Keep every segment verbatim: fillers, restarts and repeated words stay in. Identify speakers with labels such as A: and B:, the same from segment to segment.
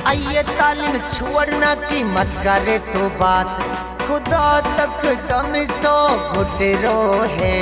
A: आइए तालीम छोड़ना की मत करे तो बात, खुदा तक दम सो घुटरो है।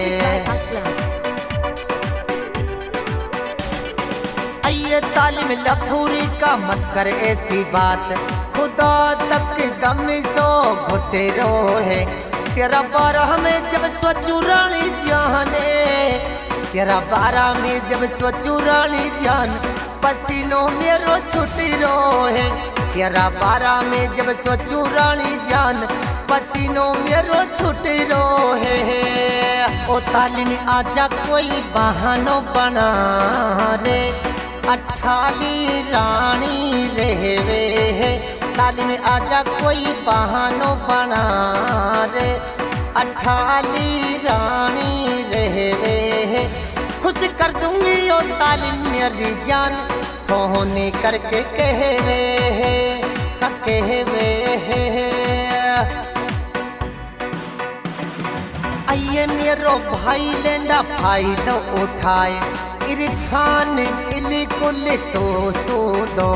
A: आइए तालीम लफूरी का मत कर ऐसी बात, खुदा तक दम सो घुटरो है। तेरा बारह में जब सोचू रानी जाने, तेरा बारह में जब सोचू रानी जान, पसीनों मेरो छुटी रोहे। तेरा बारह में जब सोचू रानी जान, पसीनों मेरो छुटी रोहे। ओ तालीम आजा कोई बहानो बना रे, अठाली रानी रहवे है। तालीम आजा कोई बहानो बना रे, अठाली रानी रहवे है। खुश कर दूंगी ओ तालीम मेरी जान, होने करके कहवे है कहवे है। आइए मेरो भाई लेंडा फायदा उठाए, इरफान बिल्कुल तो सो दो।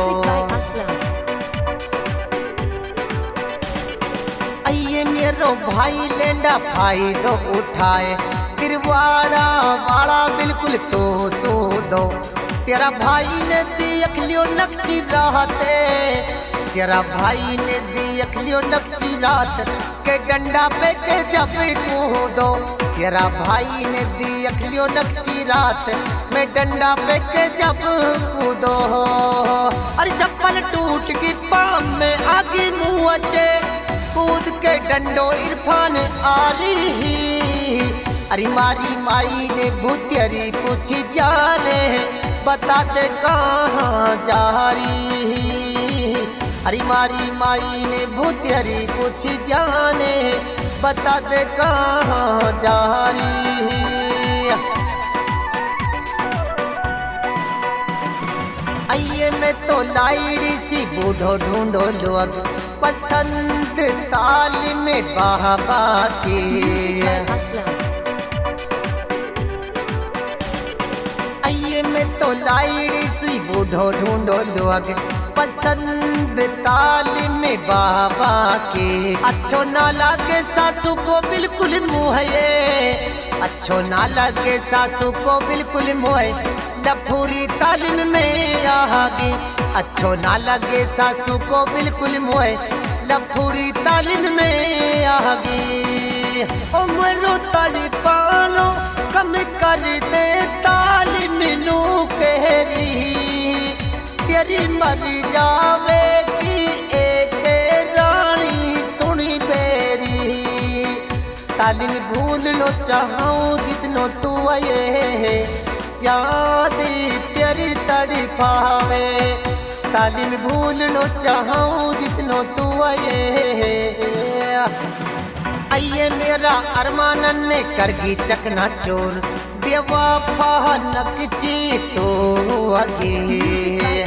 A: आइए मेरो भाई लेंडा फायदा उठाए, तिरवाड़ा वाला बिल्कुल तो सो दो। तेरा भाई ने देख लियो नक्ची राते, तेरा भाई ने देख लियो नक्ची रात के डंडा पे के जब कूदो। तेरा भाई ने देख लियो नक्ची रात में डंडा पे के जब कूदो। अरे चप्पल टूट की पाम में आगे मुँह अचे, कूद के डंडो इरफान आ रही। अरे मारी माई ने भूतियरी पूछी जा रे, बता दे कहाँ जा रही। अरे मारी माई ने भूतियरी पूछी जाने, बता दे कहाँ जा रही। आइए मैं तो लाइडी सी बूढ़ो ढूंढो लोग, पसंद तालीम में बाबा की। आइए मैं तो लाइडी सी बूढ़ो ढूंढो लोग, पसंद तालीम में बाबा के। अच्छो ना लगे सासू को बिल्कुल मुँह, अच्छो ना लगे सासू को बिल्कुल मुँह, लफूरी तालीम में आगे। अच्छो ना लगे सासू को बिल्कुल मुँह, लफूरी तालीम में आगे। ओ मरो तड़ी पालो कम कर दे तालीम लू कहरी, तेरी मर जावे की एक रानी सुनी बेरी। तालीम भूल लो चाहूँ जितनो तू आए, याद तेरी तड़ी पावे। तालीम भूल लो चाहूँ जितनो तू आए। आइए मेरा अरमानन ने करगी चकना चोर, बेवफा नकची तो आगे।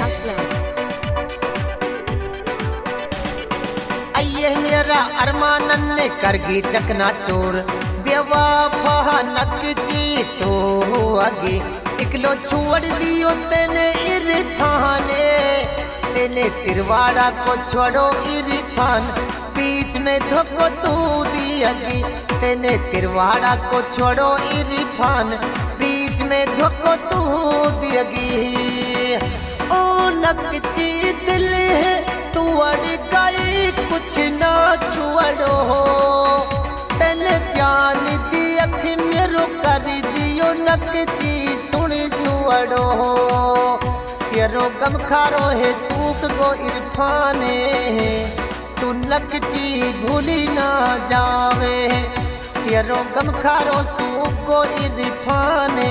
A: आइए मेरा अरमानन ने करगी चकना चोर, बेवफा नकची तो आगे। इकलो छोड़ दियो तेने इरफाने, तेने तिरवाड़ा को छोड़ो इरफान, बीच में धोखो तू दियगी। तेने तिरवाड़ा को छोड़ो इरफान, बीच में धोखो तू दियगी। ओ नकची दिल है तू अड़ गई कुछ ना छोड़ो, तेने जान दी अख मेरो कर दियो नकची सुन जुड़ो। तेरो गम खारो है सूख गो इरफाने, तू नकची भूली ना जावे। तेरो गम खारो सूख गो इरफाने।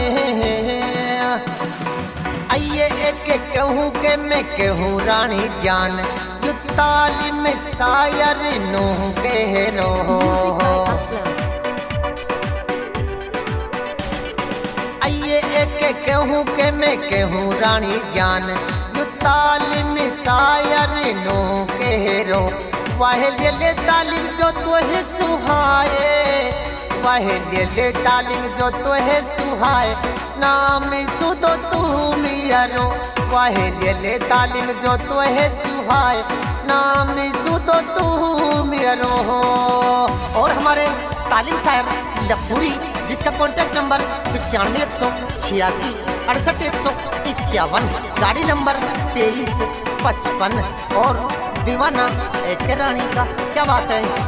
A: आइए एक कहूँ के मैं कहूँ रानी जान, यू तालीम शायर नो कह रो। आइए एक कहूँ के मैं कहूँ रानी जान, यू तालीम शायर नो कह रो। वाह ले ले तालीम जो तो है सुहाए, वाह ले ले तालीम जो तो है सुहाए, नाम सुदो तू मियारो। वाहे ले ले तालीम जो तो है सुहाय नाम सु तो तू मेरो हो। और हमारे तालीम साहब लखपुरी जिसका कॉन्टैक्ट नंबर पचानवे एक सौ छियासी अड़सठ एक सौ इक्यावन, गाड़ी नंबर तेईस पचपन और दीवाना एक रानी का। क्या बात है।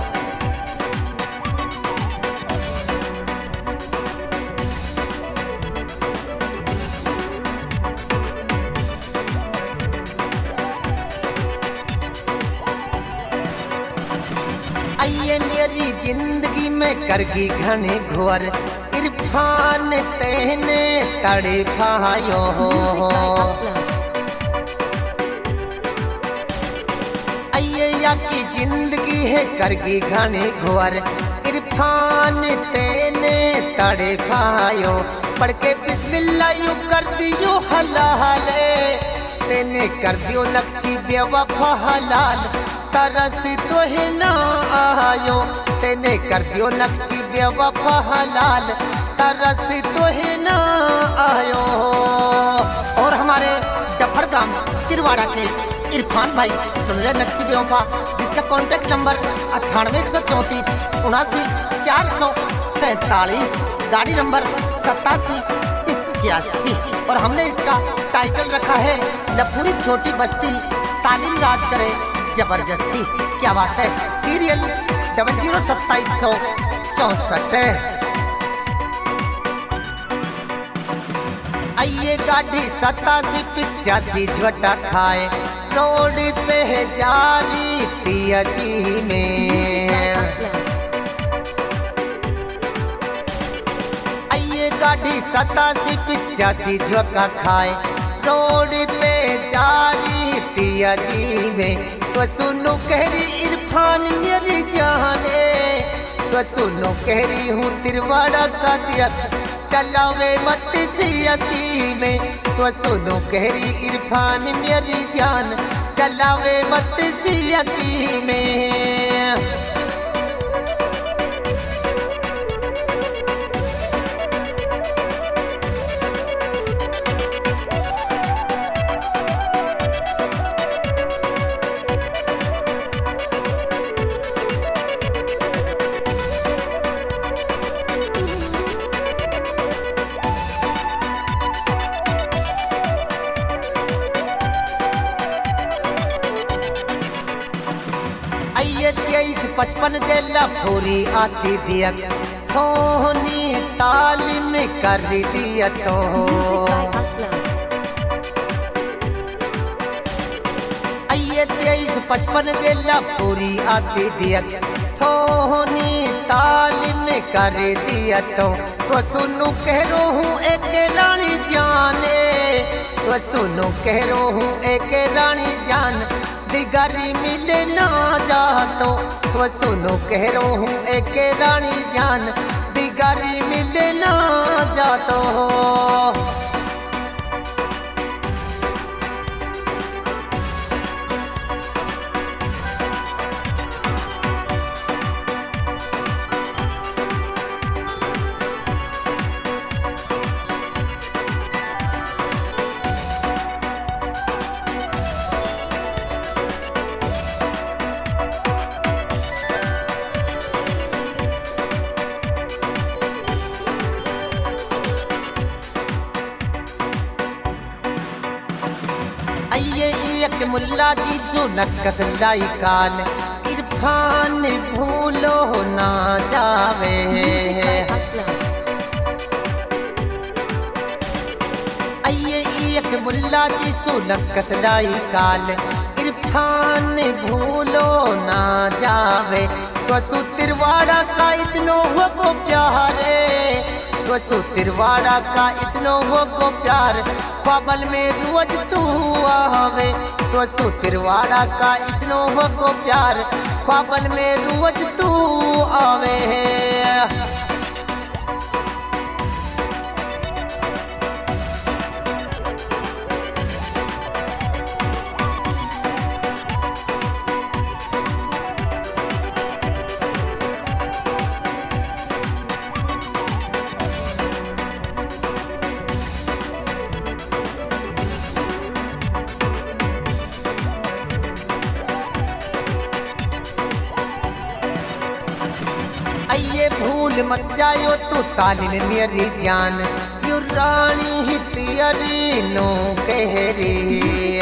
A: आइए मेरी जिंदगी में करगी घने घोर इरफान तेने तड़े भायो हो। आइए या की जिंदगी है करगी घने घोर इरफान तेने तड़े भायो। पढ़ के बिस्मिल्लाह यू कर दियो हलाले तेने कर दियो नक्शी बेवफा हलाल। तरस तो है ना आयो तेने कर दियो नक्शी बेवफा हलाल। तरस तो है ना आयो। और हमारे डफर गांव तिरवाड़ा के इरफान भाई सुन रहे नक्शी बेवफा जिसका कॉन्टैक्ट नंबर अट्ठानवे एक सौ चौंतीस उनासी चार सौ सैतालीस, गाड़ी नंबर सतासी पिचासी। और हमने इसका टाइटल रखा है लखपुरी छोटी बस्ती तालीम राज करे जबरदस्ती। क्या बात है। सीरियल डबल जीरो सत्ताईस सौ चौसठ। आइए गाड़ी सतासी पिचासी झोटा खाए रोड पे है जारी तिया जी में। आइए गाड़ी सतासी पिचासी झोंका खाए रोड पे जारी तिया जी में। तो सुनो कहरी इरफान मेरी जाने तो सुनो कहरी हूँ तिरवाड़ा का तिरक चलावे मत सियकी में। तो सुनो कहरी इरफान मेरी जान चलावे मत सियकी में। तेईस पचपन जेला पूरी आती दिया होनी तालीम कर दिया तो। आइए तेईस पचपन जेला पूरी आती दिया होनी तालीम कर दिया तो। तो सुनो कह रो हूँ एक रानी जाने तो सुनो कह रो हूँ एक रानी जान दिगारी मिले ना जातो। तो सुनो कह रो हूँ एक रानी जान दिगारी मिले ना जातो। आइए एक मुल्ला जी जो नक्कस लाई काल इरफान भूलो ना जावे। आइए एक मुल्ला जी जो नक्कस लाई काल इरफान भूलो ना जावे। तो सु तिरवाड़ा का इतनो हो को प्यारे तो सु तिरवाड़ा का इतनो हो को प्यार ख्वाबल में रोज तू आवे। तो सु तिरवाड़ा का इतनो हो को प्यार ख्वाबल में रोज तू आवे। आइए भूल मत जायो तू तालिन मेरी जान, यो रानी ही तेरी नो कह रे।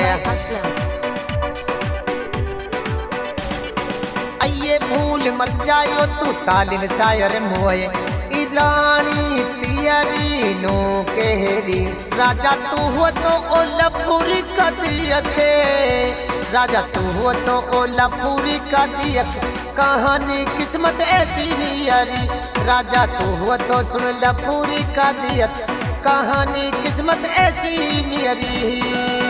A: आइए भूल मत जायो तू तालिन शायर मोए, रानी तेरी नो कह रे। राजा तू हो तो ओ लफूरी कदी रखे, राजा तू हो तो ओ लफूरी कदी रखे, कहानी किस्मत ऐसी भी यारी। राजा तू हो तो सुन लफूरी कदी रखे, कहानी किस्मत ऐसी मेरी।